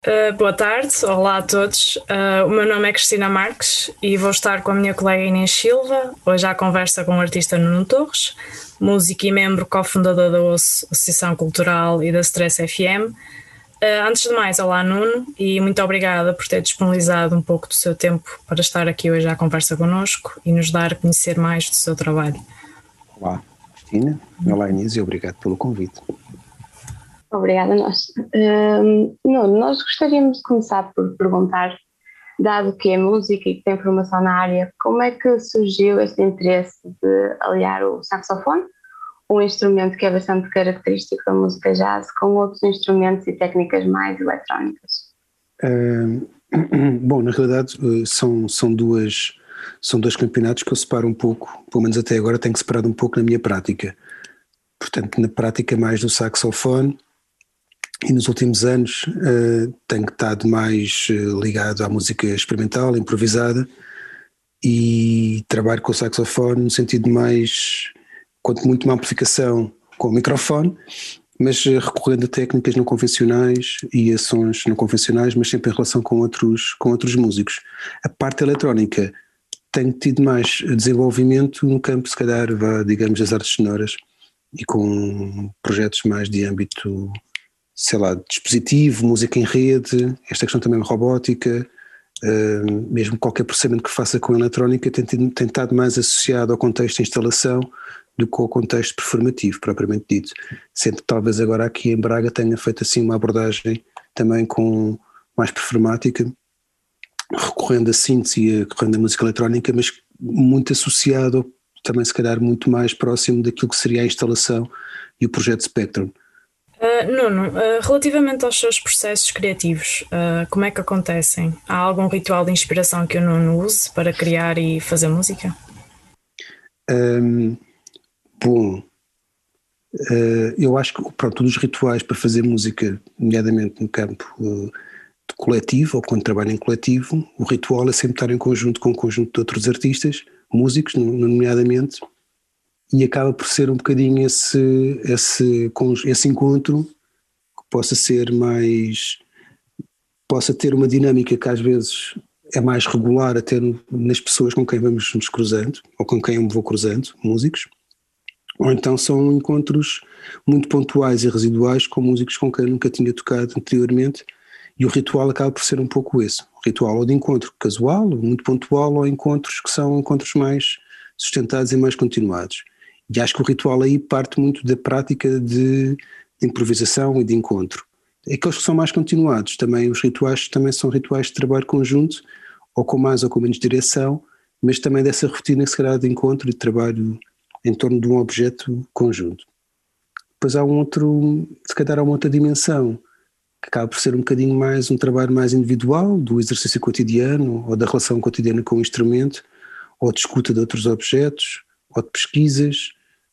Boa tarde, olá a todos. O meu nome é Cristina Marques e vou estar com a minha colega Inês Silva, hoje à conversa com o artista Nuno Torres, músico e membro cofundador da OSS, Associação Cultural, e da Stress FM. Antes de mais, olá Nuno, e muito obrigada por ter disponibilizado um pouco do seu tempo para estar aqui hoje à conversa connosco e nos dar a conhecer mais do seu trabalho. Olá Cristina, olá Inês e obrigado pelo convite. Obrigada a nós. Nuno, nós gostaríamos de começar por perguntar, dado que é música e que tem formação na área, como é que surgiu este interesse de aliar o saxofone, um instrumento que é bastante característico da música jazz, com outros instrumentos e técnicas mais eletrónicas? Bom, na realidade são dois campeonatos que eu separo um pouco, pelo menos até agora tenho separado um pouco na minha prática. Portanto, na prática mais do saxofone, e nos últimos anos tenho estado mais ligado à música experimental, improvisada, e trabalho com o saxofone no sentido mais, quanto muito uma amplificação com o microfone, mas recorrendo a técnicas não convencionais e a sons não convencionais, mas sempre em relação com outros músicos. A parte eletrónica tenho tido mais desenvolvimento no campo, se calhar, digamos, das artes sonoras, e com projetos mais de âmbito, sei lá, dispositivo, música em rede, esta questão também robótica, mesmo qualquer processamento que faça com a eletrónica tem estado mais associado ao contexto de instalação do que ao contexto performativo, propriamente dito. Sendo que talvez agora aqui em Braga tenha feito assim uma abordagem também com mais performática, recorrendo a síntese e recorrendo a música eletrónica, mas muito associado, também se calhar muito mais próximo daquilo que seria a instalação e o projeto Spectrum. Nuno, relativamente aos seus processos criativos, como é que acontecem? Há algum ritual de inspiração que o Nuno use para criar e fazer música? Bom, eu acho que todos os rituais para fazer música, nomeadamente no campo de coletivo ou quando trabalho em coletivo, o ritual é sempre estar em conjunto com um conjunto de outros artistas, músicos nomeadamente, e acaba por ser um bocadinho esse encontro que possa ter uma dinâmica que às vezes é mais regular até nas pessoas com quem vamos nos cruzando, ou com quem eu me vou cruzando, músicos, ou então são encontros muito pontuais e residuais com músicos com quem eu nunca tinha tocado anteriormente, e o ritual acaba por ser um pouco esse, o ritual ou de encontro casual, muito pontual, ou encontros que são encontros mais sustentados e mais continuados. E acho que o ritual aí parte muito da prática de improvisação e de encontro. Aqueles que são mais continuados, também os rituais também são rituais de trabalho conjunto, ou com mais ou com menos direção, mas também dessa rotina que se calhar de encontro e de trabalho em torno de um objeto conjunto. Depois há se calhar há uma outra dimensão, que acaba por ser um bocadinho mais um trabalho mais individual, do exercício cotidiano, ou da relação cotidiana com o instrumento, ou de escuta de outros objetos, ou de pesquisas,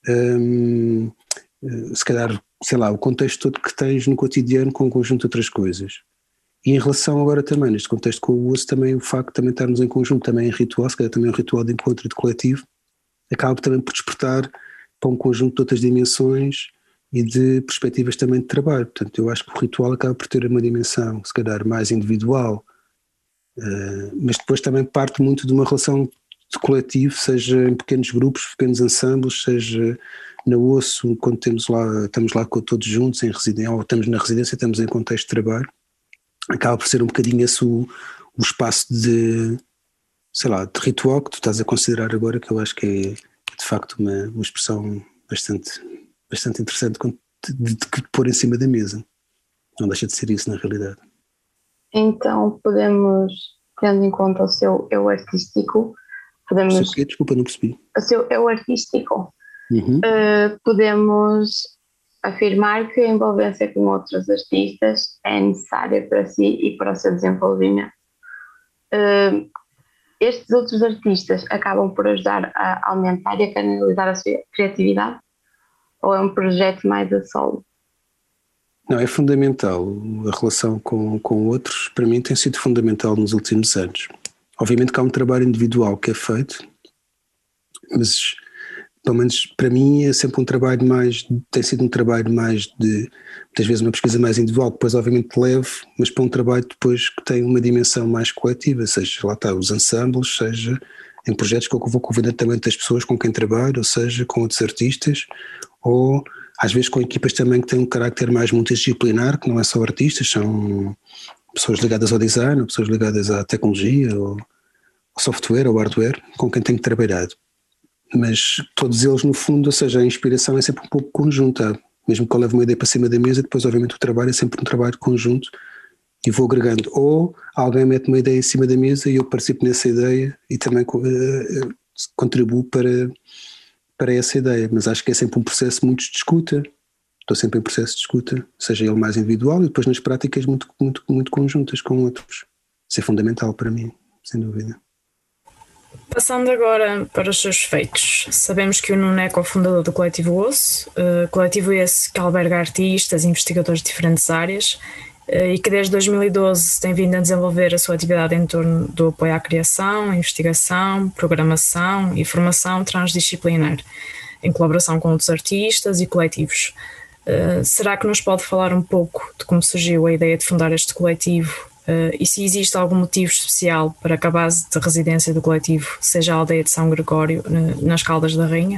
se calhar, sei lá, o contexto todo que tens no cotidiano com um conjunto de outras coisas. E em relação agora também, neste contexto com o uso, também o facto de também estarmos em conjunto, também em ritual, se calhar também um ritual de encontro e de coletivo, acaba também por despertar para um conjunto de outras dimensões e de perspectivas também de trabalho. Portanto, eu acho que o ritual acaba por ter uma dimensão, se calhar, mais individual, mas depois também parte muito de uma relação de coletivo, seja em pequenos grupos, pequenos ensembles, seja na osso, quando estamos lá todos juntos em residência, ou estamos na residência, estamos em contexto de trabalho, acaba por ser um bocadinho esse o espaço de, sei lá, de ritual que tu estás a considerar agora, que eu acho que é de facto uma expressão bastante interessante de pôr em cima da mesa. Não deixa de ser isso na realidade. Então podemos, tendo em conta o seu eu artístico, O quê? Desculpa, não percebi. O seu eu artístico, podemos afirmar que a envolvência com outros artistas é necessária para si e para o seu desenvolvimento. Estes outros artistas acabam por ajudar a aumentar e a canalizar a sua criatividade? Ou é um projeto mais a solo? Não, é fundamental. A relação com outros, para mim, tem sido fundamental nos últimos anos. Obviamente que há um trabalho individual que é feito, mas pelo menos para mim é sempre um trabalho mais, tem sido um trabalho mais de, muitas vezes uma pesquisa mais individual, depois obviamente leve, mas para um trabalho depois que tem uma dimensão mais coletiva, seja lá está os ensembles, seja em projetos que eu vou convidando também das pessoas com quem trabalho, ou seja, com outros artistas, ou às vezes com equipas também que têm um carácter mais multidisciplinar, que não é só artistas, são pessoas ligadas ao design, ou pessoas ligadas à tecnologia, ou ao software, ou hardware, com quem tenho trabalhado. Mas todos eles no fundo, ou seja, a inspiração é sempre um pouco conjunta, mesmo que eu leve uma ideia para cima da mesa, depois obviamente o trabalho é sempre um trabalho conjunto e vou agregando, ou alguém mete uma ideia em cima da mesa e eu participo nessa ideia e também contribuo para essa ideia, mas acho que é sempre um processo muito de escuta, estou sempre em processo de escuta, seja ele mais individual e depois nas práticas muito conjuntas com outros, isso é fundamental para mim, sem dúvida. Passando agora para os seus feitos, sabemos que o Nuno é cofundador do Coletivo Osso, coletivo esse que alberga artistas e investigadores de diferentes áreas e que desde 2012 tem vindo a desenvolver a sua atividade em torno do apoio à criação, investigação, programação e formação transdisciplinar, em colaboração com outros artistas e coletivos. Será que nos pode falar um pouco de como surgiu a ideia de fundar este coletivo? E se existe algum motivo especial para que a base de residência do coletivo seja a aldeia de São Gregório, nas Caldas da Rainha?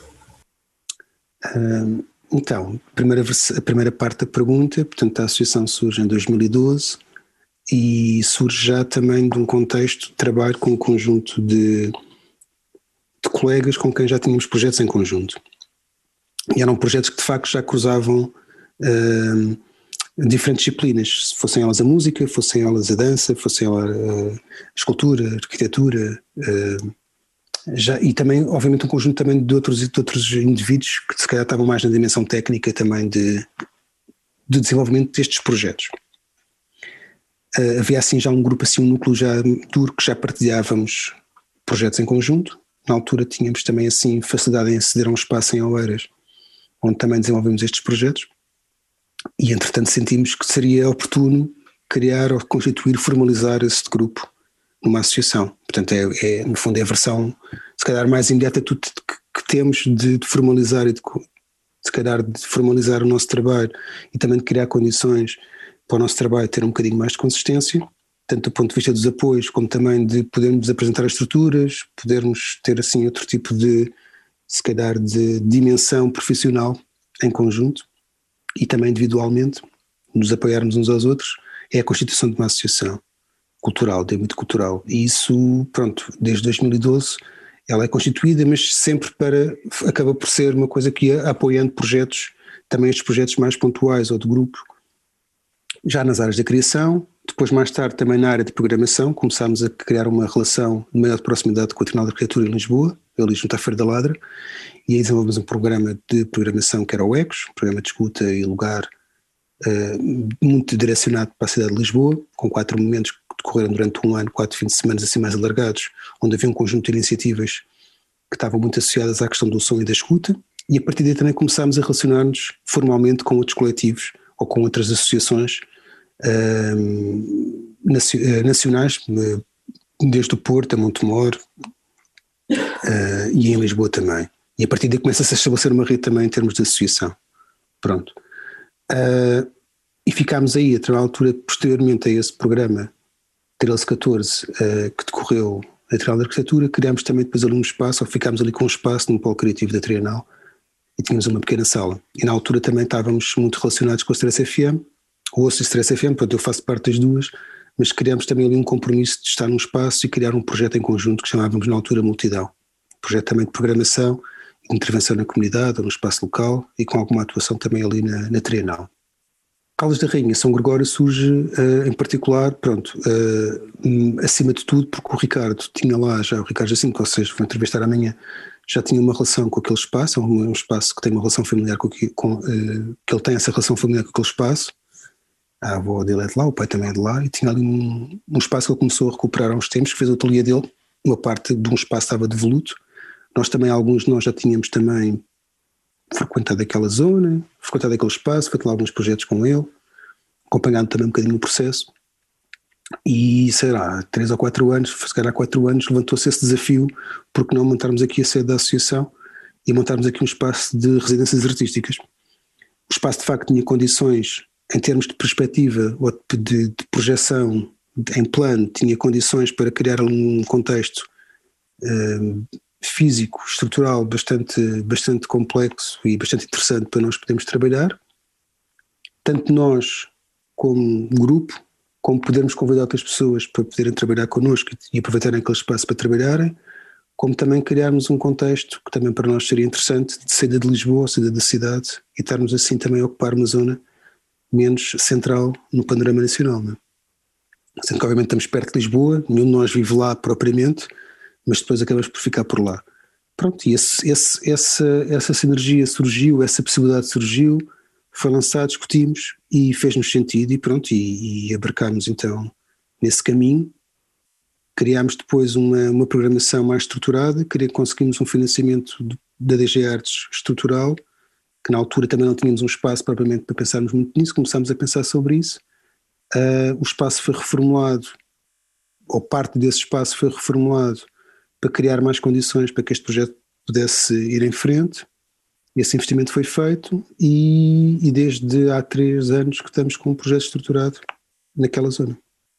Então, a primeira parte da pergunta, portanto a associação surge em 2012 e surge já também de um contexto de trabalho com um conjunto de colegas com quem já tínhamos projetos em conjunto. E eram projetos que de facto já cruzavam diferentes disciplinas, fossem elas a música, fossem elas a dança, fossem elas a escultura, a arquitetura, e também, obviamente, um conjunto também de outros indivíduos que se calhar estavam mais na dimensão técnica também de desenvolvimento destes projetos. Havia assim já um grupo, assim um núcleo já duro que já partilhávamos projetos em conjunto. Na altura tínhamos também assim facilidade em aceder a um espaço em Oeiras, onde também desenvolvemos estes projetos. E entretanto sentimos que seria oportuno criar ou constituir, formalizar esse grupo numa associação. Portanto no fundo é a versão se calhar mais imediata que temos de formalizar e se calhar de formalizar o nosso trabalho e também de criar condições para o nosso trabalho ter um bocadinho mais de consistência, tanto do ponto de vista dos apoios como também de podermos apresentar as estruturas, podermos ter assim outro tipo de se calhar de dimensão profissional em conjunto. E também individualmente, nos apoiarmos uns aos outros, é a constituição de uma associação cultural, de âmbito cultural. E isso, pronto, desde 2012 ela é constituída, mas sempre acaba por ser uma coisa que ia apoiando projetos, também estes projetos mais pontuais ou de grupo, já nas áreas da criação, depois mais tarde também na área de programação, começámos a criar uma relação de maior proximidade com a Tribunal de Arquitetura em Lisboa, ali junto à Feira da Ladra, e aí desenvolvemos um programa de programação que era o ECOS, programa de escuta e lugar muito direcionado para a cidade de Lisboa, com 4 momentos que decorreram durante um ano, 4 fins de semana assim mais alargados, onde havia um conjunto de iniciativas que estavam muito associadas à questão do som e da escuta, e a partir daí também começámos a relacionar-nos formalmente com outros coletivos ou com outras associações nacionais, desde o Porto a Montemor e em Lisboa também. E a partir daí começa-se a estabelecer uma rede também em termos de associação. Pronto. E ficámos aí, a altura, posteriormente a esse programa 13-14 que decorreu na Trienal de Arquitetura, criámos também depois ali um espaço, ou ficámos ali com um espaço num polo criativo da Trienal e tínhamos uma pequena sala. E na altura também estávamos muito relacionados com a Stress FM, o Osso e Stress FM, portanto eu faço parte das duas, mas criámos também ali um compromisso de estar num espaço e criar um projeto em conjunto que chamávamos na altura Multidão. Projeto também de programação, intervenção na comunidade ou no espaço local e com alguma atuação também ali na Trienal. Caldas da Rainha, São Gregório surge em particular, pronto, acima de tudo porque o Ricardo tinha lá já, o Ricardo Jacinto, que vocês vão entrevistar amanhã, já tinha uma relação com aquele espaço, um espaço que tem uma relação familiar que ele tem essa relação familiar com aquele espaço. A avó dele é de lá, o pai também é de lá, e tinha ali um espaço que ele começou a recuperar há uns tempos, que fez o ateliê dele, uma parte de um espaço estava devoluto. Nós também, alguns de nós já tínhamos também frequentado aquela zona, frequentado aquele espaço, feito lá alguns projetos com ele, acompanhado também um bocadinho o processo, e sei lá, 3 ou 4 anos, se calhar há 4 anos, levantou-se esse desafio, porque não montarmos aqui a sede da associação, e montarmos aqui um espaço de residências artísticas. O espaço de facto tinha condições em termos de perspectiva ou de projeção em plano, tinha condições para criar um contexto físico, estrutural bastante complexo e bastante interessante para nós podermos trabalhar, tanto nós como grupo, como podermos convidar outras pessoas para poderem trabalhar connosco e aproveitarem aquele espaço para trabalharem, como também criarmos um contexto que também para nós seria interessante de saída de Lisboa, saída da cidade, e estarmos assim também a ocupar uma zona menos central no panorama nacional, não é? Sendo que obviamente estamos perto de Lisboa, nenhum de nós vive lá propriamente, mas depois acabamos por ficar por lá. Pronto, e essa sinergia surgiu, essa possibilidade surgiu, foi lançado, discutimos e fez-nos sentido e pronto, e abarcámos então nesse caminho. Criámos depois uma programação mais estruturada, conseguimos um financiamento da DG Artes estrutural, que na altura também não tínhamos um espaço propriamente para pensarmos muito nisso, começámos a pensar sobre isso. O espaço foi reformulado, ou parte desse espaço foi reformulado para criar mais condições para que este projeto pudesse ir em frente. Esse investimento foi feito e desde há 3 anos que estamos com um projeto estruturado naquela zona.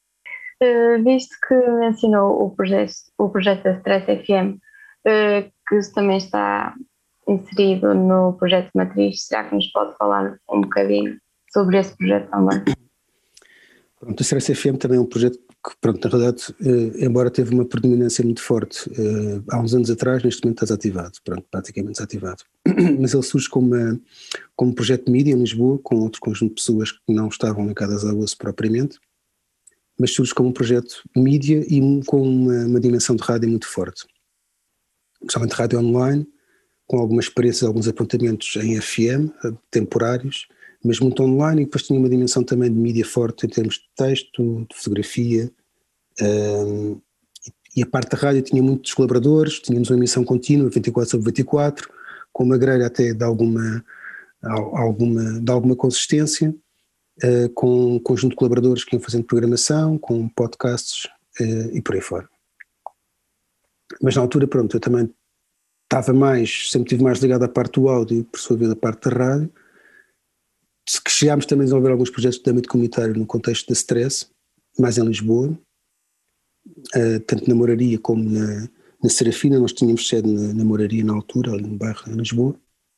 Visto que mencionou o projeto da Stress FM, que também está inserido no projeto Matriz, será que nos pode falar um bocadinho sobre esse projeto também? Pronto, o Stress FM também é um projeto que, pronto, na realidade, embora teve uma predominância muito forte há uns anos atrás, neste momento está desativado, pronto, praticamente desativado. Mas ele surge como um projeto de mídia em Lisboa, com outro conjunto de pessoas que não estavam ligadas ao osso propriamente, mas surge como um projeto de mídia e com uma dimensão de rádio muito forte. Principalmente rádio online, com algumas experiências, alguns apontamentos em FM, temporários, mas muito online, e depois tinha uma dimensão também de mídia forte em termos de texto, de fotografia, e a parte da rádio tinha muitos colaboradores, tínhamos uma emissão contínua, 24/24, com uma grelha até de alguma consistência, com um conjunto de colaboradores que iam fazendo programação, com podcasts e por aí fora. Mas na altura, pronto, eu também sempre estive mais ligado à parte do áudio, por sua vez à parte da rádio. Que chegámos também a desenvolver alguns projetos de âmbito comunitário no contexto da Stress, mais em Lisboa, tanto na Moraria como na Serafina. Nós tínhamos sede na Moraria na altura, ali no bairro em Lisboa,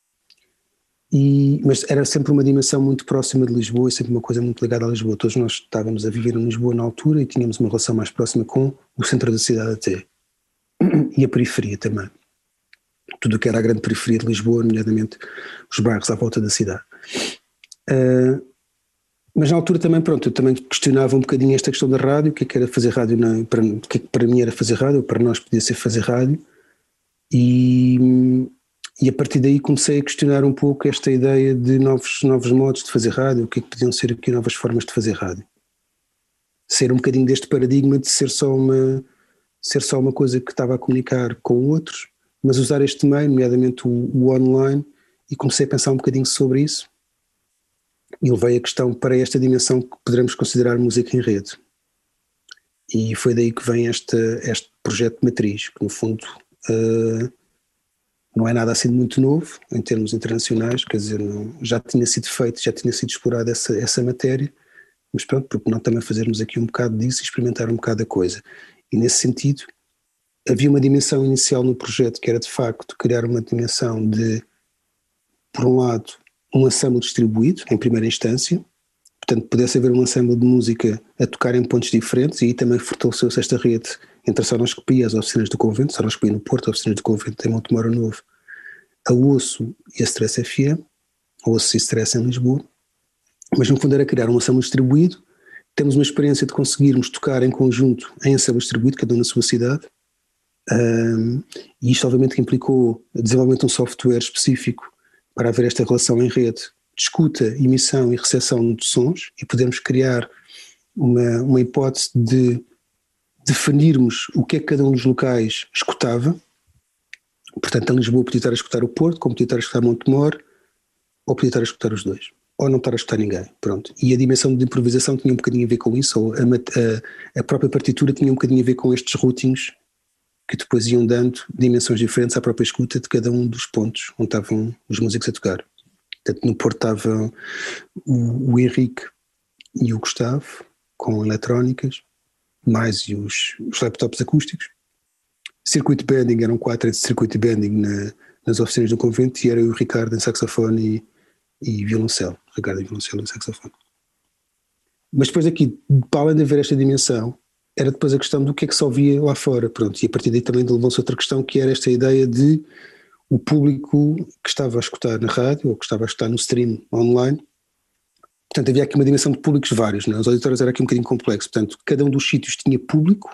mas era sempre uma dimensão muito próxima de Lisboa e sempre uma coisa muito ligada a Lisboa. Todos nós estávamos a viver em Lisboa na altura e tínhamos uma relação mais próxima com o centro da cidade até, e a periferia também. Tudo o que era a grande periferia de Lisboa, nomeadamente os bairros à volta da cidade. Mas na altura também, pronto, eu também questionava um bocadinho esta questão da rádio, o que é que era fazer rádio, o que é que para mim era fazer rádio, ou para nós podia ser fazer rádio, e a partir daí comecei a questionar um pouco esta ideia de novos modos de fazer rádio, o que é que podiam ser aqui novas formas de fazer rádio. Ser um bocadinho deste paradigma de ser só uma coisa que estava a comunicar com outros, mas usar este meio, nomeadamente o online, e comecei a pensar um bocadinho sobre isso. E levei a questão para esta dimensão que poderemos considerar música em rede. E foi daí que vem este projeto de Matriz, que no fundo não é nada assim muito novo em termos internacionais, quer dizer, já tinha sido feito, já tinha sido explorada essa matéria, mas pronto, porque não também fazermos aqui um bocado disso e experimentar um bocado a coisa. E nesse sentido, havia uma dimensão inicial no projeto que era de facto criar uma dimensão de, por um lado, um ensemble distribuído em primeira instância, portanto pudesse haver um ensemble de música a tocar em pontos diferentes, e aí também fortaleceu-se esta rede entre a Sonoscopia e as oficinas do Convento, a Sonoscopia no Porto, as oficinas do Convento em Montemoro Novo, a Osso e a Stress FM, a Osso e Stress em Lisboa, mas no fundo era criar um ensemble distribuído. Temos uma experiência de conseguirmos tocar em conjunto em ensemble distribuído, cada um na sua cidade, e isto obviamente que implicou o desenvolvimento de um software específico para haver esta relação em rede de escuta, emissão e recepção de sons, e podermos criar uma hipótese de definirmos o que é que cada um dos locais escutava. Portanto, em Lisboa podia estar a escutar o Porto, como podia estar a escutar Montemor, ou podia estar a escutar os dois, ou não estar a escutar ninguém. Pronto. E a dimensão de improvisação tinha um bocadinho a ver com isso, ou a própria partitura tinha um bocadinho a ver com estes routings que depois iam dando dimensões diferentes à própria escuta de cada um dos pontos onde estavam os músicos a tocar. Portanto, no Porto estava o Henrique e o Gustavo, com eletrónicas, mais os laptops acústicos. Circuit bending, eram 4 de circuit bending nas oficinas do convento, e era o Ricardo em saxofone e violoncelo. Ricardo em violoncelo e saxofone. Mas depois aqui, para além de haver esta dimensão, era depois a questão do que é que se ouvia lá fora. Pronto, e a partir daí também levou-se outra questão, que era esta ideia de o público que estava a escutar na rádio ou que estava a escutar no stream online. Portanto, havia aqui uma dimensão de públicos vários, não é? Os auditórios era aqui um bocadinho complexo. Portanto, cada um dos sítios tinha público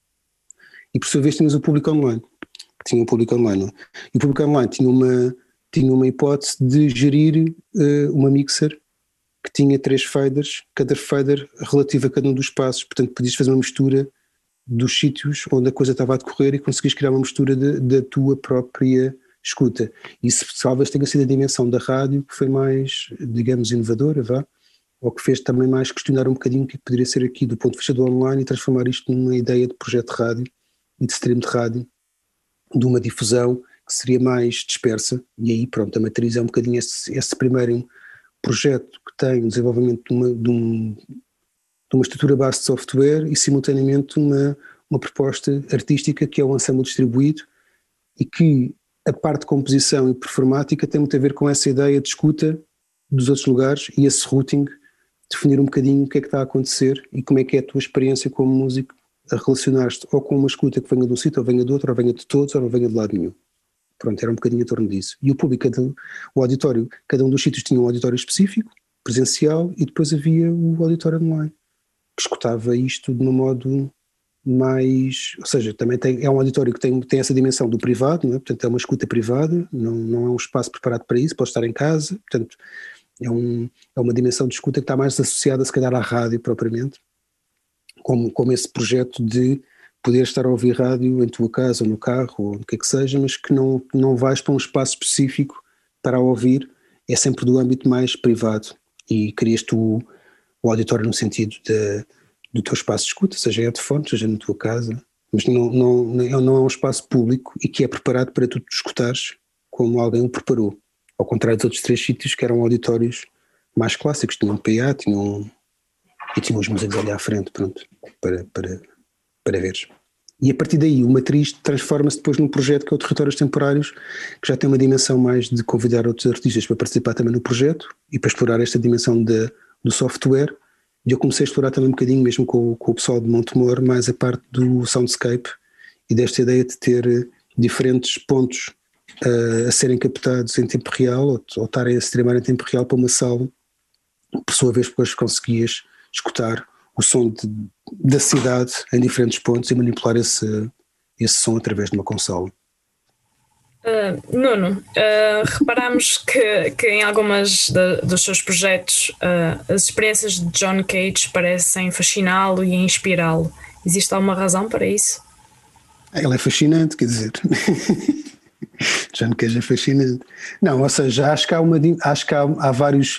e, por sua vez, tínhamos o público online. Tinha um público online. Não é? E o público online tinha uma hipótese de gerir uma mixer que tinha 3 faders, cada fader relativo a cada um dos passos. Portanto, podias fazer uma mistura dos sítios onde a coisa estava a decorrer e conseguias criar uma mistura da tua própria escuta. Isso talvez tenha sido a dimensão da rádio que foi mais, digamos, inovadora, vá, ou que fez também mais questionar um bocadinho o que poderia ser aqui do ponto de vista do online e transformar isto numa ideia de projeto de rádio e de stream de rádio, de uma difusão que seria mais dispersa. E aí, pronto, a matriz é um bocadinho esse primeiro projeto que tem o desenvolvimento de uma estrutura base de software e simultaneamente uma proposta artística que é o ensemble distribuído, e que a parte de composição e performática tem muito a ver com essa ideia de escuta dos outros lugares e esse routing, definir um bocadinho o que é que está a acontecer e como é que é a tua experiência como músico a relacionar-te ou com uma escuta que venha de um sítio, ou venha de outro, ou venha de todos, ou não venha de lado nenhum. Pronto, era um bocadinho em torno disso. E o público, o auditório, cada um dos sítios tinha um auditório específico, presencial, e depois havia o auditório online, que escutava isto de um modo mais, ou seja, também é um auditório que tem essa dimensão do privado, não é? Portanto é uma escuta privada, não é um espaço preparado para isso, pode estar em casa, portanto é uma dimensão de escuta que está mais associada se calhar à rádio propriamente, como esse projeto de poder estar a ouvir rádio em tua casa ou no carro ou o que é que seja, mas que não vais para um espaço específico para ouvir, é sempre do âmbito mais privado, e crias tu o auditório no sentido do teu espaço de escuta, seja em headphones, seja na tua casa, mas não é um espaço público e que é preparado para tu te escutares como alguém o preparou, ao contrário dos outros 3 sítios que eram auditórios mais clássicos, tinham um PA, tinham os músicos ali à frente, pronto, para veres. E a partir daí o Matriz transforma-se depois num projeto que é o Territórios Temporários, que já tem uma dimensão mais de convidar outros artistas para participar também no projeto e para explorar esta dimensão do software. E eu comecei a explorar também um bocadinho, mesmo com o pessoal de Montemor, mais a parte do soundscape e desta ideia de ter diferentes pontos a serem captados em tempo real ou estarem a streamar em tempo real para uma sala. Por sua vez, depois conseguias escutar o som da cidade em diferentes pontos e manipular esse som através de uma consola. Nuno, reparamos que em algumas dos seus projetos as experiências de John Cage parecem fasciná-lo e inspirá-lo. Existe alguma razão para isso? Ele é fascinante, quer dizer. John Cage é fascinante. Não, ou seja, acho que há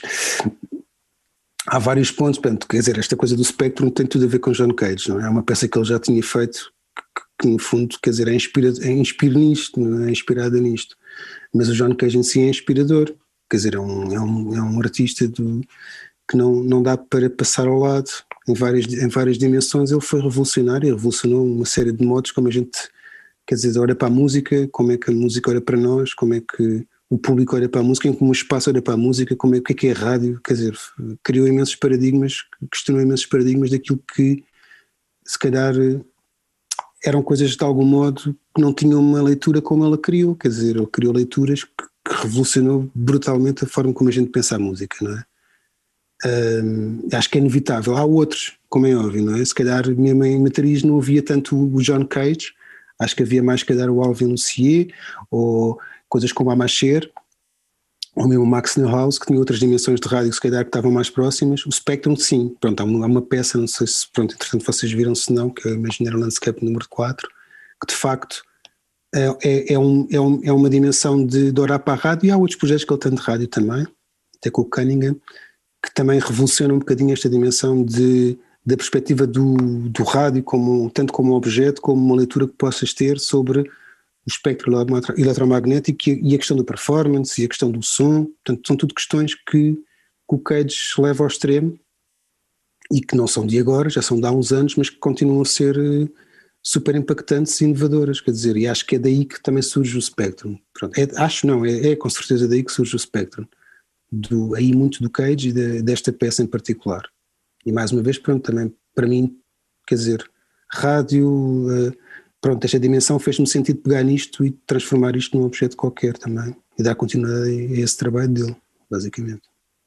vários pontos. Portanto, quer dizer, esta coisa do Spectrum tem tudo a ver com John Cage, não é? É uma peça que ele já tinha feito, que no fundo, quer dizer, é inspirada nisto, mas o John Cage em si é inspirador, quer dizer, é um artista que não dá para passar ao lado em várias dimensões. Ele foi revolucionário, revolucionou uma série de modos como a gente, quer dizer, olha para a música, como é que a música olha para nós, como é que o público olha para a música, como o espaço olha para a música, o que é a rádio, quer dizer, criou imensos paradigmas, questionou imensos paradigmas daquilo que se calhar eram coisas de algum modo que não tinham uma leitura como ela criou, quer dizer, ele criou leituras que revolucionou brutalmente a forma como a gente pensa a música, não é? Acho que é inevitável. Há outros, como é óbvio, não é? Se calhar minha mãe matriz não ouvia tanto o John Cage, acho que havia mais, se calhar, o Alvin Lucier, ou coisas como a Macher, ou mesmo o Max Neuhaus, que tinha outras dimensões de rádio que se calhar que estavam mais próximas. O Spectrum, sim, pronto, há uma peça, não sei se, pronto, entretanto vocês viram, se não, que é o Imaginary Landscape número 4, que de facto é uma dimensão de olhar para a rádio, e há outros projetos que ele tem de rádio também, até com o Cunningham, que também revoluciona um bocadinho esta dimensão de da perspectiva do rádio, tanto como objeto, como uma leitura que possas ter sobre o espectro eletromagnético e a questão da performance e a questão do som. Portanto, são tudo questões que o Cage leva ao extremo e que não são de agora, já são de há uns anos, mas que continuam a ser super impactantes e inovadoras, quer dizer, e acho que é daí que também surge o Spectrum. Pronto, é com certeza daí que surge o Spectrum, aí muito do Cage e desta peça em particular. E mais uma vez, pronto, também para mim, quer dizer, rádio, pronto, esta dimensão fez-me sentido pegar nisto e transformar isto num objeto qualquer também, e dar continuidade a esse trabalho dele, basicamente.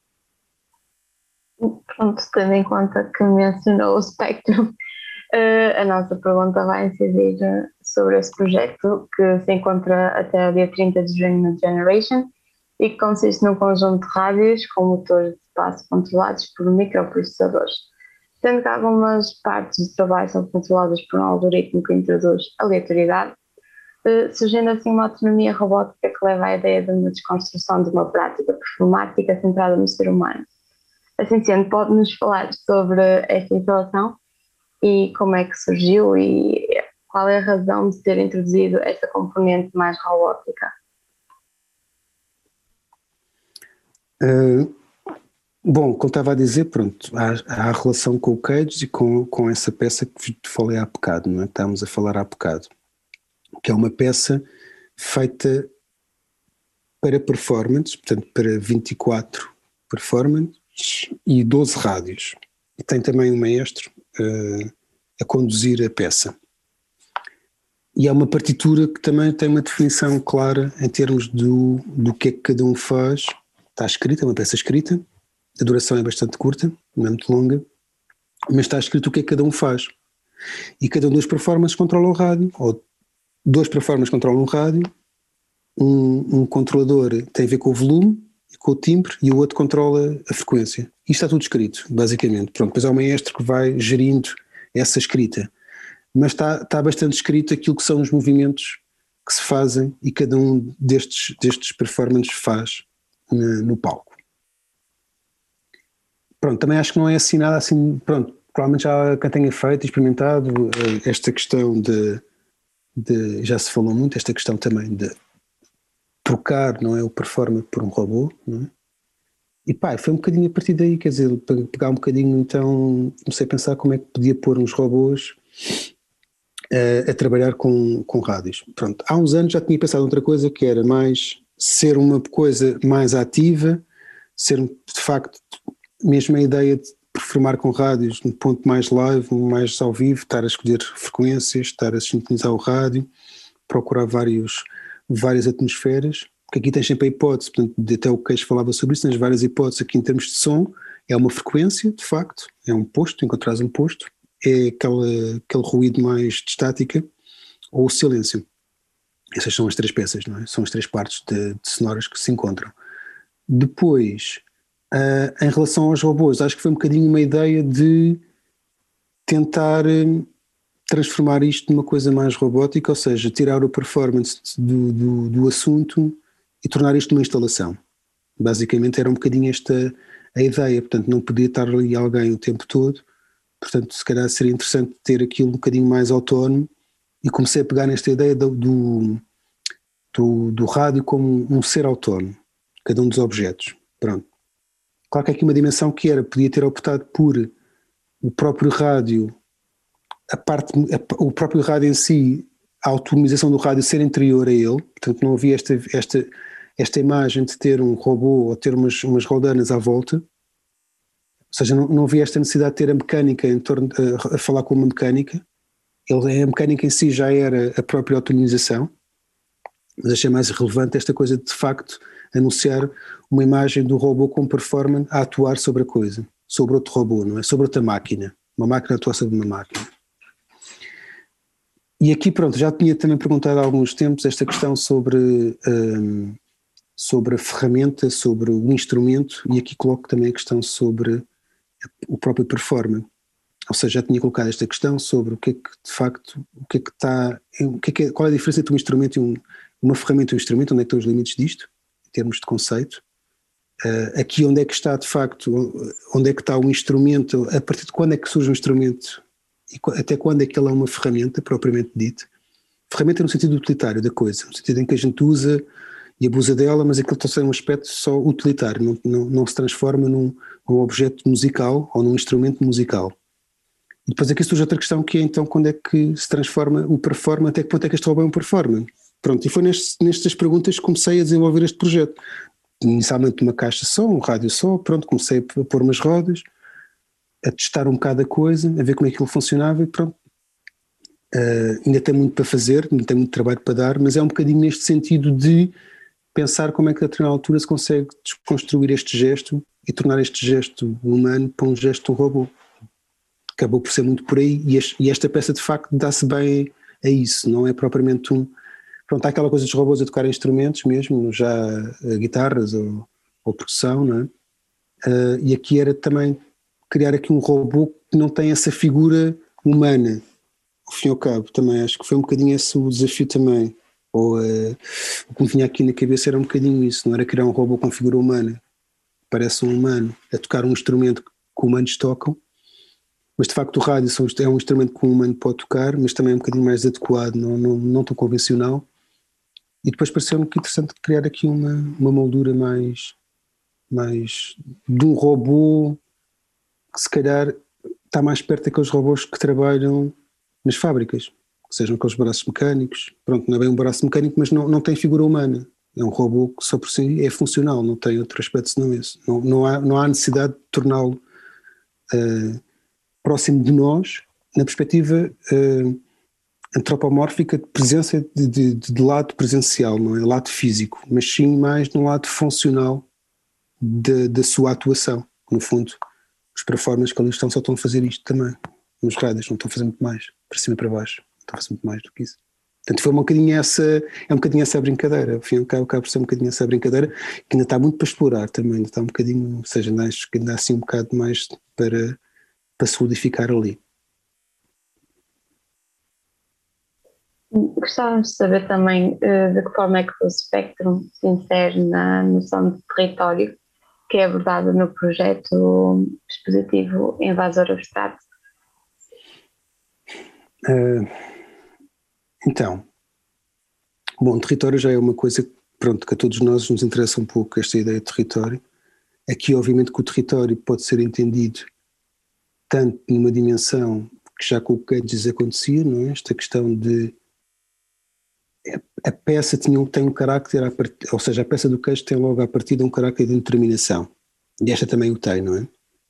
Pronto, tendo em conta que mencionou o Spectrum, a nossa pergunta vai incidir sobre esse projeto que se encontra até o dia 30 de junho no Generation e que consiste num conjunto de rádios com motores de espaço controlados por microprocessadores. Sendo que algumas partes do trabalho são controladas por um algoritmo que introduz aleatoriedade, surgindo assim uma autonomia robótica que leva à ideia de uma desconstrução de uma prática performática centrada no ser humano. Assim sendo, pode-nos falar sobre esta instalação e como é que surgiu e qual é a razão de ter introduzido esta componente mais robótica? Bom, como estava a dizer, pronto, há a relação com o Cage e com essa peça que te falei há bocado, não é? Estávamos a falar há bocado, que é uma peça feita para performance, portanto para 24 performances e 12 rádios. E tem também um maestro a conduzir a peça. E é uma partitura que também tem uma definição clara em termos do que é que cada um faz. Está escrita, é uma peça escrita, a duração é bastante curta, não é muito longa, mas está escrito o que é que cada um faz. E cada um dos performances controla o rádio, ou 2 performances controlam o rádio, um controlador tem a ver com o volume e com o timbre e o outro controla a frequência. Isto está tudo escrito, basicamente. Pronto, depois há o maestro que vai gerindo essa escrita. Mas está bastante escrito aquilo que são os movimentos que se fazem e cada um destes performances faz no palco. Pronto, também acho que não é assim nada assim, pronto, provavelmente já quem tenha feito, experimentado esta questão de já se falou muito, esta questão também de trocar, não é, o performer por um robô, não é? E pá, foi um bocadinho a partir daí, quer dizer, pegar um bocadinho, então comecei a pensar como é que podia pôr uns robôs a trabalhar com rádios. Pronto, há uns anos já tinha pensado outra coisa, que era mais ser uma coisa mais ativa, ser de facto mesmo a ideia de performar com rádios num ponto mais live, mais ao vivo, estar a escolher frequências, estar a sintonizar o rádio, procurar várias atmosferas, porque aqui tens sempre a hipótese, portanto, até o Queijo falava sobre isso, tens várias hipóteses aqui em termos de som, é uma frequência, de facto, é um posto, encontrares um posto, é aquele ruído mais de estática, ou o silêncio. Essas são as 3 peças, não é? São as 3 partes de sonoras que se encontram. Depois, em relação aos robôs, acho que foi um bocadinho uma ideia de tentar transformar isto numa coisa mais robótica, ou seja, tirar o performance do assunto e tornar isto uma instalação. Basicamente era um bocadinho esta a ideia, portanto não podia estar ali alguém o tempo todo, portanto se calhar seria interessante ter aquilo um bocadinho mais autónomo, e comecei a pegar nesta ideia do rádio como um ser autónomo, cada um dos objetos. Pronto. Claro que há aqui uma dimensão que podia ter optado por o próprio rádio, o próprio rádio em si, a autonomização do rádio ser anterior a ele, portanto não havia esta imagem de ter um robô ou ter umas roldanas à volta, ou seja, não havia esta necessidade de ter a mecânica a falar com uma mecânica, a mecânica em si já era a própria autonomização, mas achei mais relevante esta coisa de facto anunciar uma imagem do robô com performance a atuar sobre a coisa, sobre outro robô, não é? Sobre outra máquina, uma máquina a atuar sobre uma máquina. E aqui pronto, já tinha também perguntado há alguns tempos esta questão sobre a ferramenta, sobre o instrumento, e aqui coloco também a questão sobre o próprio performance. Ou seja, já tinha colocado esta questão sobre o que é que de facto, qual é a diferença entre um instrumento e uma ferramenta e um instrumento, onde é que estão os limites disto, em termos de conceito. Aqui onde é que está de facto, onde é que está o instrumento, a partir de quando é que surge um instrumento e até quando é que ele é uma ferramenta propriamente dita. Ferramenta no sentido utilitário da coisa, no sentido em que a gente usa e abusa dela, mas aquilo tem um aspecto só utilitário, não se transforma num objeto musical ou num instrumento musical. E depois aqui surge outra questão, que é então quando é que se transforma o performance, até que ponto é que este robô é um performance. Pronto, e foi nestas perguntas que comecei a desenvolver este projeto. Inicialmente uma caixa só, um rádio só, pronto, comecei a pôr umas rodas, a testar um bocado a coisa, a ver como é que aquilo funcionava e pronto. Ainda tem muito para fazer, ainda tem muito trabalho para dar, mas é um bocadinho neste sentido de pensar como é que a determinada altura se consegue desconstruir este gesto e tornar este gesto humano para um gesto robô. Acabou por ser muito por aí e esta peça de facto dá-se bem a isso, não é propriamente Pronto, há aquela coisa dos robôs a tocar instrumentos mesmo, já guitarras ou percussão, não é? E aqui era também criar aqui um robô que não tem essa figura humana, ao fim e ao cabo, também acho que foi um bocadinho esse o desafio também, ou o que me vinha aqui na cabeça era um bocadinho isso, não era criar um robô com figura humana, parece um humano, a tocar um instrumento que humanos tocam, mas de facto o rádio é um instrumento que um humano pode tocar, mas também é um bocadinho mais adequado, não tão convencional. E depois pareceu-me que interessante criar aqui uma moldura mais de um robô que se calhar está mais perto daqueles robôs que trabalham nas fábricas, que sejam aqueles braços mecânicos. Pronto, não é bem um braço mecânico, mas não tem figura humana. É um robô que só por si é funcional, não tem outro aspecto senão esse. Não há necessidade de torná-lo próximo de nós, na perspectiva antropomórfica de presença de lado presencial, não é lado físico, mas sim mais no lado funcional da sua atuação. No fundo, os performers que ali estão só estão a fazer isto também. Nos rádios não estão a fazer muito mais, para cima e para baixo, não estão a fazer muito mais do que isso. Portanto, foi um bocadinho essa brincadeira, ao fim e ao cabo por ser um bocadinho essa brincadeira, que ainda está muito para explorar também, ainda está um bocadinho, ou seja, acho que ainda há assim um bocado mais para solidificar ali. Gostávamos de saber também de que forma é que o Spectrum se insere na noção de território que é abordada no projeto expositivo Invasor Abstrato. Então, bom, território já é uma coisa pronto, que a todos nós nos interessa um pouco, esta ideia de território. Aqui, obviamente, que o território pode ser entendido tanto numa dimensão que já com o Cages acontecia, não é? Esta questão de a peça tem um carácter, ou seja, a peça do queijo tem logo à partida um carácter de determinação, e esta também o tem, não é?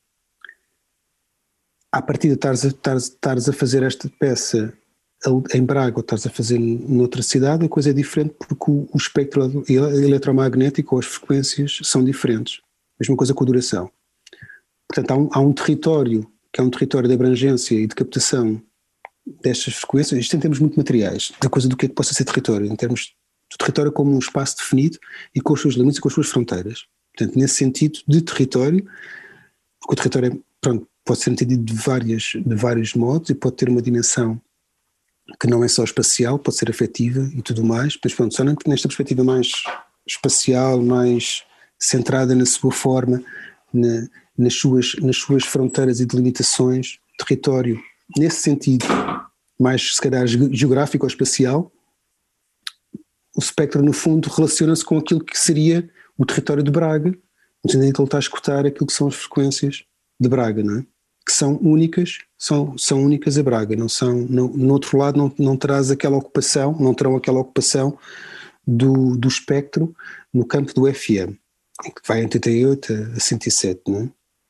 À partida estares a fazer esta peça em Braga ou estares a fazer noutra cidade, a coisa é diferente porque o espectro eletromagnético ou as frequências são diferentes. Mesma coisa com a duração. Portanto, há um território que é um território de abrangência e de captação destas frequências, isto em termos muito materiais, da coisa do que é que possa ser território, em termos de território como um espaço definido e com os seus limites e com as suas fronteiras. Portanto, nesse sentido de território, porque o território pode ser entendido de vários modos e pode ter uma dimensão que não é só espacial, pode ser afetiva e tudo mais, mas pronto, só nesta perspectiva mais espacial, mais centrada na sua forma, nas suas fronteiras e delimitações, território, nesse sentido, mais se calhar geográfico ou espacial, o espectro no fundo relaciona-se com aquilo que seria o território de Braga, no sentido em que ele está a escutar aquilo que são as frequências de Braga, não é? Que são únicas, são únicas a Braga, no outro lado não terão aquela ocupação do espectro no campo do FM, que vai em 88 a 107, não é?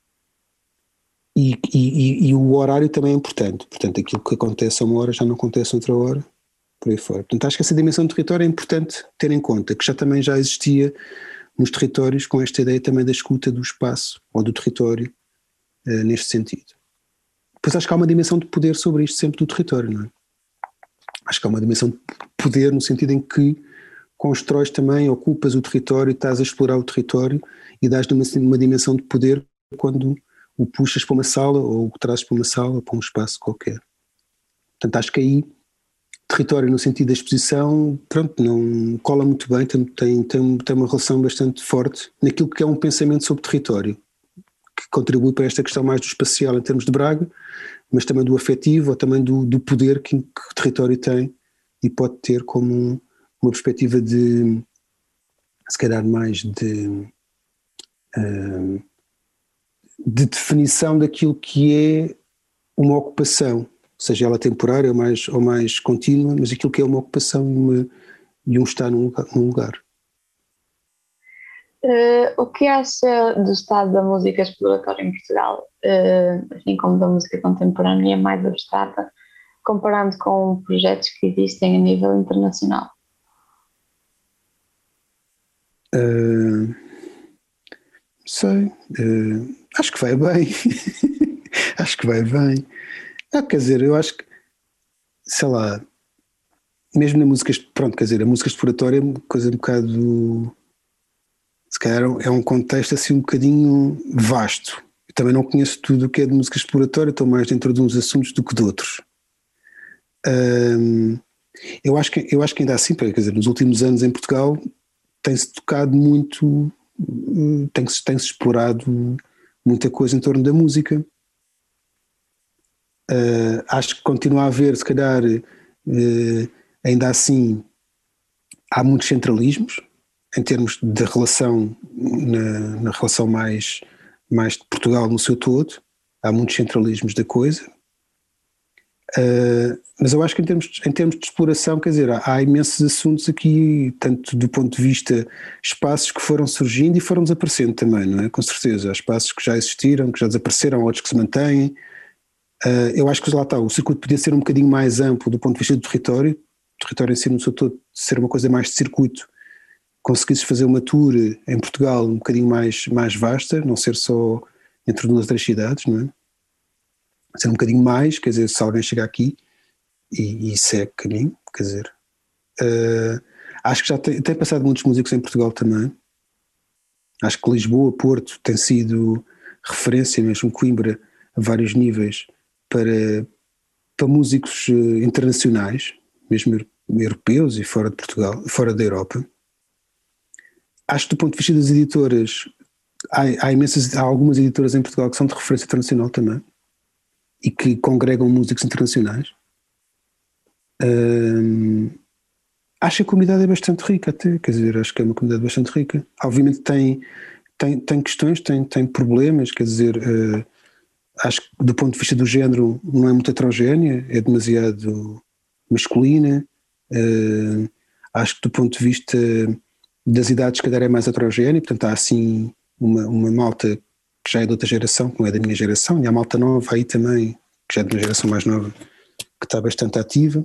E o horário também é importante, portanto aquilo que acontece a uma hora já não acontece a outra hora, por aí fora. Portanto acho que essa dimensão do território é importante ter em conta, que também já existia nos territórios com esta ideia também da escuta do espaço ou do território, neste sentido. Depois acho que há uma dimensão de poder sobre isto sempre do território, não é? Acho que há uma dimensão de poder no sentido em que constróis também, ocupas o território, estás a explorar o território e dás-lhe uma dimensão de poder quando o puxas para uma sala ou o trazes para uma sala ou para um espaço qualquer. Portanto, acho que aí território no sentido da exposição, pronto, não cola muito bem, tem uma relação bastante forte naquilo que é um pensamento sobre território, que contribui para esta questão mais do espacial em termos de Braga, mas também do afetivo, ou também do poder que o território tem e pode ter como uma perspectiva de, se calhar mais de definição daquilo que é uma ocupação, seja ela temporária ou mais contínua, mas aquilo que é uma ocupação e um estar num lugar. O que acha do estado da música exploratória em Portugal, assim como da música contemporânea mais abstrata, comparando com projetos que existem a nível internacional? Sei, acho que vai bem. Acho que vai bem. Quer dizer, eu acho que, sei lá, mesmo na música, pronto, quer dizer, a música exploratória é uma coisa um bocado, se calhar é um contexto assim um bocadinho vasto. Eu também não conheço tudo o que é de música exploratória, estou mais dentro de uns assuntos do que de outros. Eu acho que ainda assim, quer dizer, nos últimos anos em Portugal tem-se tocado muito, tem-se explorado muita coisa em torno da música. Acho que continua a haver, se calhar, ainda assim, há muitos centralismos em termos de relação, na relação mais de Portugal no seu todo, há muitos centralismos da coisa. Mas eu acho que em termos de exploração, quer dizer, há imensos assuntos aqui, tanto do ponto de vista espaços que foram surgindo e foram desaparecendo também, não é? Com certeza, há espaços que já existiram, que já desapareceram, outros que se mantêm. Eu acho que lá está, o circuito podia ser um bocadinho mais amplo do ponto de vista do território, o território em si no seu todo ser uma coisa mais de circuito, conseguisses fazer uma tour em Portugal um bocadinho mais vasta, não ser só entre 2 ou 3 cidades, não é? Ser um bocadinho mais, quer dizer, se alguém chega aqui e segue caminho, quer dizer, acho que já tem passado muitos músicos em Portugal também. Acho que Lisboa, Porto tem sido referência, mesmo Coimbra, a vários níveis, para músicos internacionais, mesmo europeus e fora de Portugal, fora da Europa. Acho que do ponto de vista das editoras, há algumas editoras em Portugal que são de referência internacional também e que congregam músicos internacionais. Acho que a comunidade é bastante rica até, quer dizer, acho que é uma comunidade bastante rica. Obviamente tem questões, tem problemas, quer dizer, acho que do ponto de vista do género não é muito heterogénea, é demasiado masculina. Acho que do ponto de vista das idades, se calhar é mais heterogénea, portanto há assim uma malta que já é de outra geração, que não é da minha geração, e há malta nova aí também, que já é de uma geração mais nova, que está bastante ativa.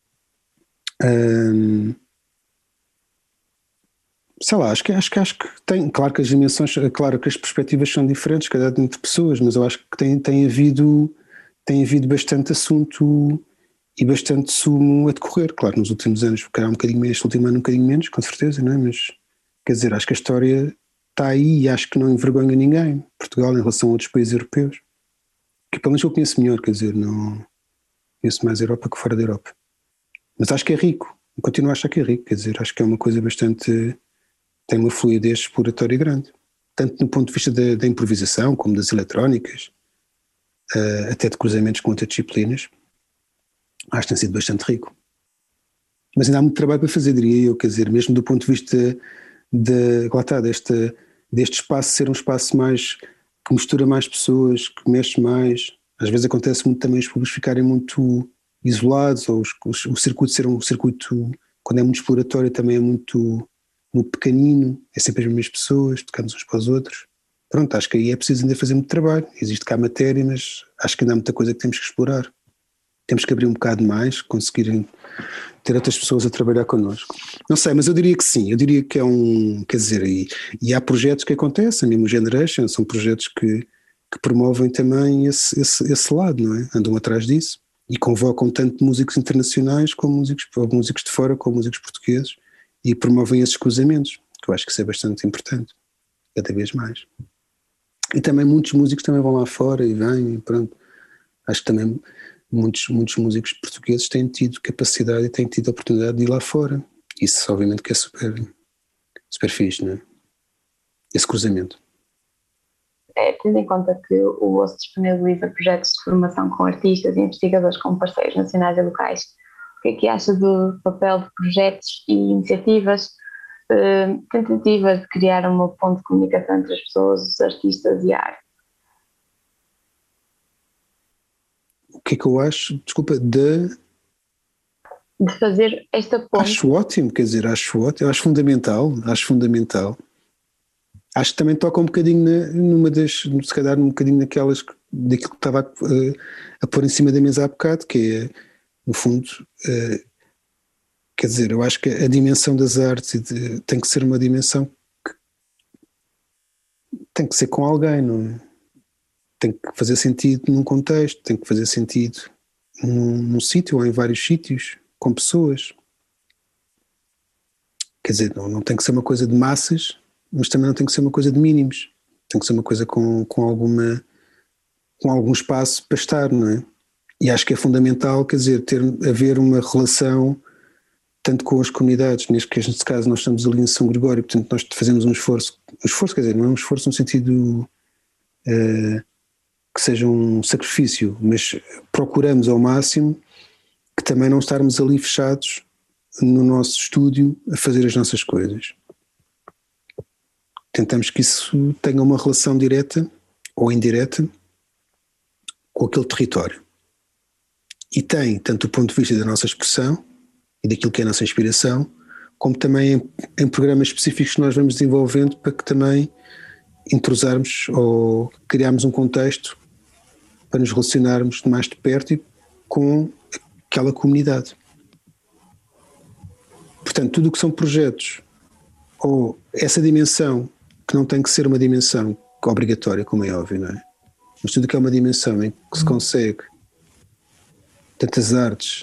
Sei lá, acho que tem, claro que as dimensões, claro que as perspectivas são diferentes, cada entre pessoas, mas eu acho que tem havido bastante assunto e bastante sumo a decorrer, claro, nos últimos anos, porque há um bocadinho menos, este último ano um bocadinho menos, com certeza, não é? Mas, quer dizer, acho que a história está aí e acho que não envergonha ninguém, Portugal, em relação a outros países europeus, que pelo menos eu conheço melhor, quer dizer, não conheço mais a Europa que fora da Europa. Mas acho que é rico, continuo a achar que é rico, quer dizer, acho que é uma coisa bastante, tem uma fluidez exploratória grande, tanto no ponto de vista da improvisação, como das eletrónicas, até de cruzamentos com outras disciplinas. Acho que tem sido bastante rico. Mas ainda há muito trabalho para fazer, diria eu, quer dizer, mesmo do ponto de vista deste espaço ser um espaço mais, que mistura mais pessoas, que mexe mais. Às vezes acontece muito também os públicos ficarem muito isolados, ou o circuito ser um circuito, quando é muito exploratório, também é muito pequenino, é sempre as mesmas pessoas, tocamos uns para os outros. Pronto, acho que aí é preciso ainda fazer muito trabalho. Existe cá matéria, mas acho que ainda há muita coisa que temos que explorar. Temos que abrir um bocado mais, conseguirem ter outras pessoas a trabalhar connosco. Não sei, mas eu diria que sim, eu diria que é quer dizer, e há projetos que acontecem, mesmo o Generation, são projetos que promovem também esse lado, não é? Andam atrás disso e convocam tanto músicos internacionais como músicos de fora, como músicos portugueses, e promovem esses cruzamentos, que eu acho que isso é bastante importante, cada vez mais. E também muitos músicos também vão lá fora e vêm, e pronto. Acho que também muitos músicos portugueses têm tido capacidade e têm tido a oportunidade de ir lá fora. Isso obviamente que é super, super fixe, não é? Esse cruzamento. Tendo em conta que o OSS disponibiliza projetos de formação com artistas e investigadores como parceiros nacionais e locais, o que é que acha do papel de projetos e iniciativas, tentativas de criar uma ponte de comunicação entre as pessoas, os artistas e a arte? O que é que eu acho? Desculpa, de fazer esta ponte. Acho ótimo, quer dizer, acho ótimo, acho fundamental. Acho que também toca um bocadinho numa das, se calhar um bocadinho daquilo que estava a pôr em cima da mesa há bocado, que é, no fundo, quer dizer, eu acho que a dimensão das artes tem que ser uma dimensão que tem que ser com alguém, não é? Tem que fazer sentido num contexto, tem que fazer sentido num sítio ou em vários sítios, com pessoas. Quer dizer, não tem que ser uma coisa de massas, mas também não tem que ser uma coisa de mínimos. Tem que ser uma coisa com algum espaço para estar, não é? E acho que é fundamental, quer dizer, haver uma relação tanto com as comunidades, neste caso nós estamos ali em São Gregório, portanto nós fazemos um esforço, quer dizer, não é um esforço no sentido que seja um sacrifício, mas procuramos ao máximo que também não estarmos ali fechados no nosso estúdio a fazer as nossas coisas. Tentamos que isso tenha uma relação direta ou indireta com aquele território. E tem tanto o ponto de vista da nossa expressão e daquilo que é a nossa inspiração, como também em programas específicos que nós vamos desenvolvendo para que também entrosarmos ou criarmos um contexto para nos relacionarmos mais de perto com aquela comunidade. Portanto, tudo o que são projetos ou essa dimensão, que não tem que ser uma dimensão obrigatória, como é óbvio, não é? Mas tudo que é uma dimensão em que se consegue tantas artes,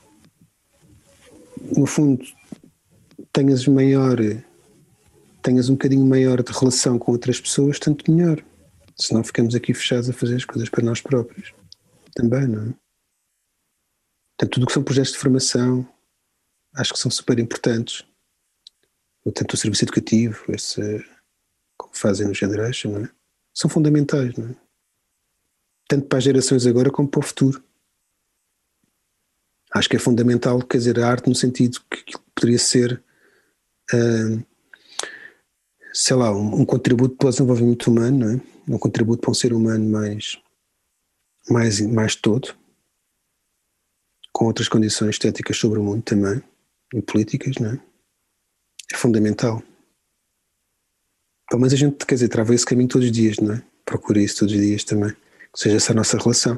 no fundo tenhas um bocadinho maior de relação com outras pessoas, tanto melhor. Senão ficamos aqui fechados a fazer as coisas para nós próprios. Também, não é? Portanto, tudo o que são projetos de formação, acho que são super importantes. Tanto o serviço educativo, como fazem no Generation, não é? São fundamentais, não é? Tanto para as gerações agora como para o futuro. Acho que é fundamental, quer dizer, a arte no sentido que poderia ser, sei lá, um contributo para o desenvolvimento humano, não é? Um contributo para um ser humano mais todo, com outras condições estéticas sobre o mundo também, e políticas, não é? É fundamental. Pelo menos a gente, quer dizer, trava esse caminho todos os dias, não é? Procura isso todos os dias também, que seja essa a nossa relação.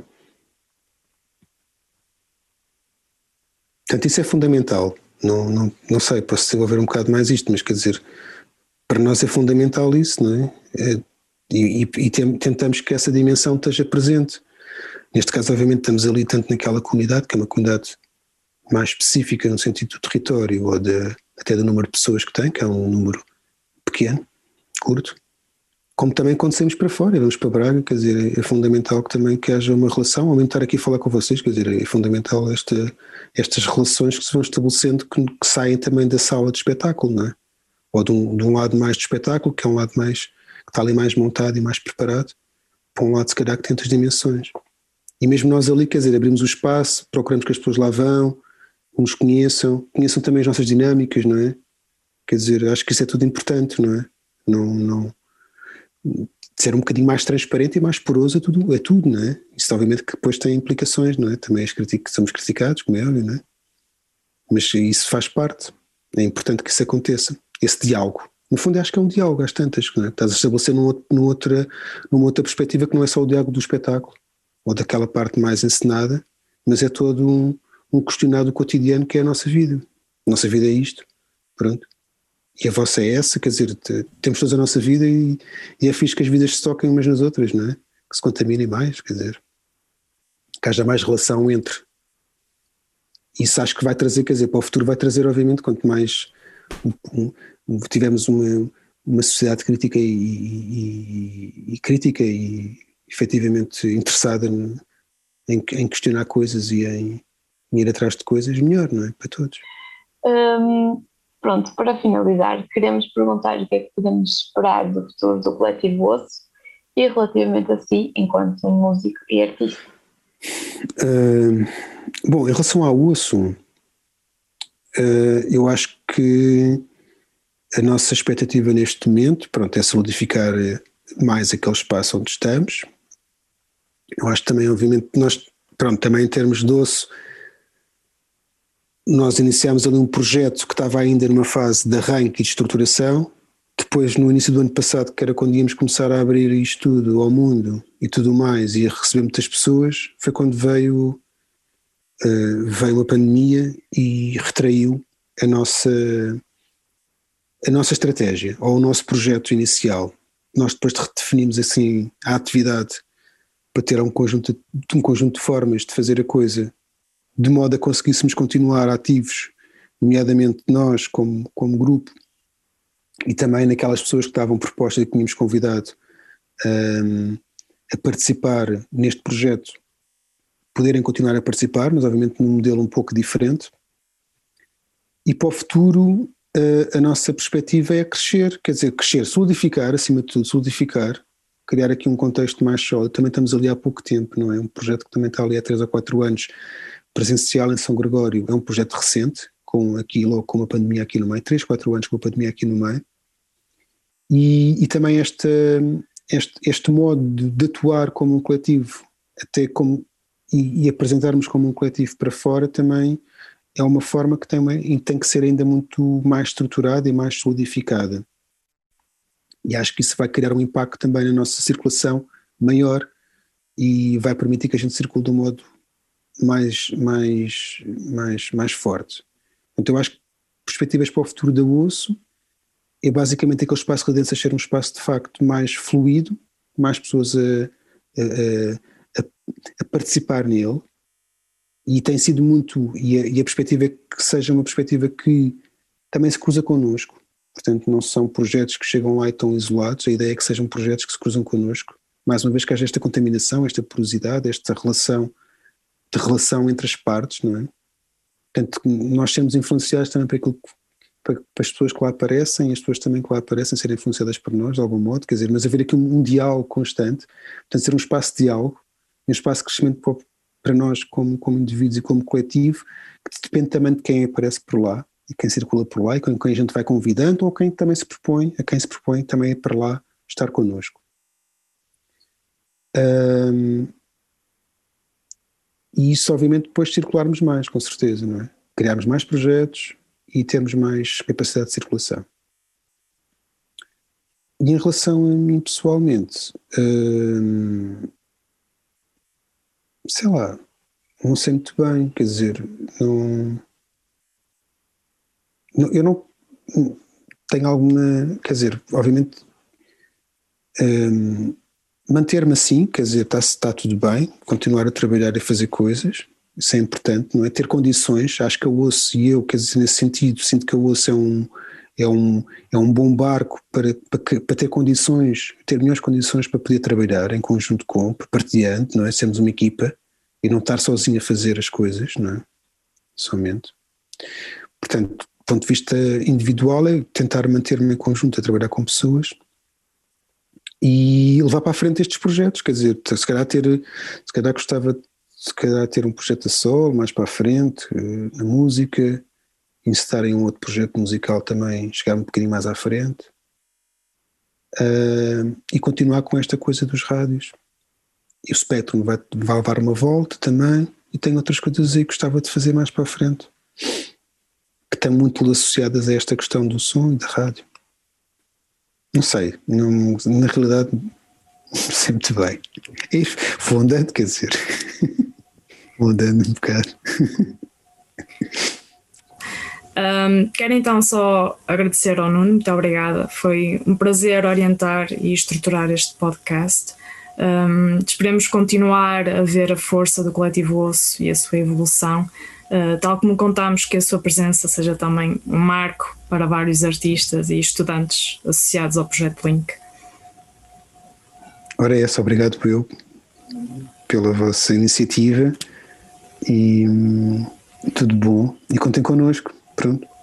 Portanto, isso é fundamental. Não sei, posso desenvolver um bocado mais isto, mas quer dizer, para nós é fundamental isso, não é? E tentamos que essa dimensão esteja presente. Neste caso, obviamente, estamos ali tanto naquela comunidade, que é uma comunidade mais específica no sentido do território ou até do número de pessoas que tem, que é um número pequeno, curto, como também quando saímos para fora, vamos para Braga, quer dizer, é fundamental que haja uma relação, ao menos estar aqui a falar com vocês, quer dizer, é fundamental estas relações que se vão estabelecendo que saem também da sala de espetáculo, não é? Ou de um lado mais de espetáculo, que é um lado mais, que está ali mais montado e mais preparado, para um lado se calhar que tem outras dimensões. E mesmo nós ali, quer dizer, abrimos o espaço, procuramos que as pessoas lá vão, nos conheçam também as nossas dinâmicas, não é? Quer dizer, acho que isso é tudo importante, não é? Não ser um bocadinho mais transparente e mais poroso é tudo, não é? Isso obviamente que depois tem implicações, não é? Também somos criticados, como é óbvio, não é? Mas isso faz parte, é importante que isso aconteça, esse diálogo. No fundo acho que é um diálogo às tantas, não é? Estás a estabelecer numa outra perspectiva que não é só o diálogo do espetáculo, ou daquela parte mais encenada, mas é todo um questionar do cotidiano que é a nossa vida. A nossa vida é isto, pronto. E a vossa é essa, quer dizer, temos toda a nossa vida e é fixe que as vidas se toquem umas nas outras, não é? Que se contaminem mais, quer dizer, que haja mais relação entre. Isso acho que vai trazer, quer dizer, para o futuro vai trazer, obviamente, quanto mais tivermos uma sociedade crítica e crítica e efetivamente interessada em questionar coisas e em ir atrás de coisas, melhor, não é? Para todos. Pronto, para finalizar, queremos perguntar o que é que podemos esperar do futuro do Coletivo Osso e relativamente a si, enquanto músico e artista. Bom, em relação ao Osso, eu acho que a nossa expectativa neste momento, pronto, é solidificar mais aquele espaço onde estamos. Eu acho também, obviamente, nós, pronto, também em termos de Osso, nós iniciámos ali um projeto que estava ainda numa fase de arranque e de estruturação. Depois, no início do ano passado, que era quando íamos começar a abrir isto tudo ao mundo e tudo mais, e a receber muitas pessoas, foi quando veio uma pandemia e retraiu a nossa estratégia, ou o nosso projeto inicial. Nós depois redefinimos assim a atividade para ter um conjunto de formas de fazer a coisa, de modo a conseguíssemos continuar ativos, nomeadamente nós como grupo, e também naquelas pessoas que estavam propostas e que tínhamos convidado a participar neste projeto, poderem continuar a participar, mas obviamente num modelo um pouco diferente. E para o futuro a nossa perspectiva é crescer, quer dizer, solidificar, acima de tudo, criar aqui um contexto mais sólido. Também estamos ali há pouco tempo, não é? Um projeto que também está ali há 3 ou 4 anos, presencial em São Gregório, é um projeto recente, com uma pandemia aqui no meio, 3, 4 anos com a pandemia aqui no meio, e também este modo de atuar como um coletivo, até e apresentarmos como um coletivo para fora, também é uma forma que tem que ser ainda muito mais estruturada e mais solidificada. E acho que isso vai criar um impacto também na nossa circulação maior e vai permitir que a gente circule de um modo mais forte. Então eu acho que perspectivas para o futuro da Osso é basicamente aquele espaço de Redensas ser um espaço de facto mais fluido, mais pessoas a participar nele, e tem sido muito, e a perspectiva é que seja uma perspectiva que também se cruza connosco. Portanto, não são projetos que chegam lá e estão isolados, a ideia é que sejam projetos que se cruzam connosco, mais uma vez que haja esta contaminação, esta porosidade, esta relação entre as partes, não é? Portanto, nós sermos influenciados também para as pessoas que lá aparecem, e as pessoas também que lá aparecem serem influenciadas por nós, de algum modo, quer dizer, mas haver aqui um diálogo constante, portanto, ser um espaço de diálogo, um espaço de crescimento para nós como indivíduos e como coletivo, que depende também de quem aparece por lá, e quem circula por lá, e quem a gente vai convidando, ou quem também se propõe também ir para lá estar connosco. E isso, obviamente, depois circularmos mais, com certeza, não é? Criarmos mais projetos e termos mais capacidade de circulação. E em relação a mim pessoalmente, sei lá, não sei muito bem, quer dizer, eu não tenho alguma, quer dizer, obviamente, manter-me assim, quer dizer, está tudo bem, continuar a trabalhar e fazer coisas, isso é importante, não é? Ter condições, acho que a Osso e eu, quer dizer, nesse sentido, sinto que a Osso é um bom barco para ter condições, ter melhores condições para poder trabalhar em conjunto partilhando, não é? Sermos uma equipa e não estar sozinho a fazer as coisas, não é? Somente. Portanto, do ponto de vista individual, é tentar manter-me em conjunto a trabalhar com pessoas e levar para a frente estes projetos, quer dizer, se calhar gostava de ter um projeto a solo mais para a frente, na música, incitar em um outro projeto musical também, chegar um bocadinho mais à frente, e continuar com esta coisa dos rádios. E o Spectrum vai levar uma volta também, e tem outras coisas aí que gostava de fazer mais para a frente, que estão muito associadas a esta questão do som e da rádio. Não sei, na realidade não sei muito bem. E vou andando, quer dizer, vou andando um bocado. Quero então só agradecer ao Nuno, muito obrigada, foi um prazer orientar e estruturar este podcast. Esperemos continuar a ver a força do Coletivo Osso e a sua evolução, tal como contámos que a sua presença seja também um marco para vários artistas e estudantes associados ao projeto Link. Ora é essa, obrigado por eu. pela vossa iniciativa e tudo bom. E contem connosco. Pronto.